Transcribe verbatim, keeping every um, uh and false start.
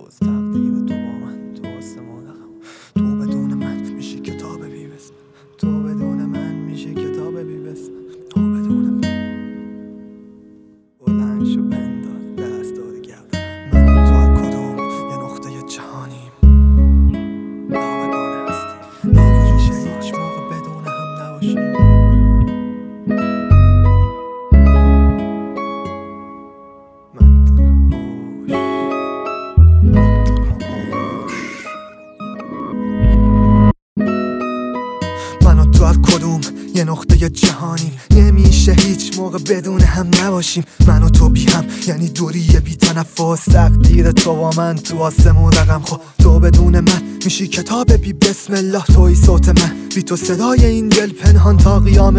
نفس تقدیر تو با من تو آسمون رقم تو بدون من میشه کتاب بی بسم تو بدون من میشه کتاب بی بسم تو بدون من بلند شو بنداز دست داد گرد من و تو از کدوم یه نقطه جهانیم نامگانه هستی نمیشه هیچ موقع بدون هم نباشیم من و تو از کدوم یه نقطه جهانیم نمیشه هیچ موقع بدون هم نباشیم من و تو بی هم یعنی دوری بی تنفس تقدیر تو با من تو آسمون رقم خب تو بدون من میشی کتاب بی بسم الله توی صوت من بی تو صدای این دل پنهان تا قیام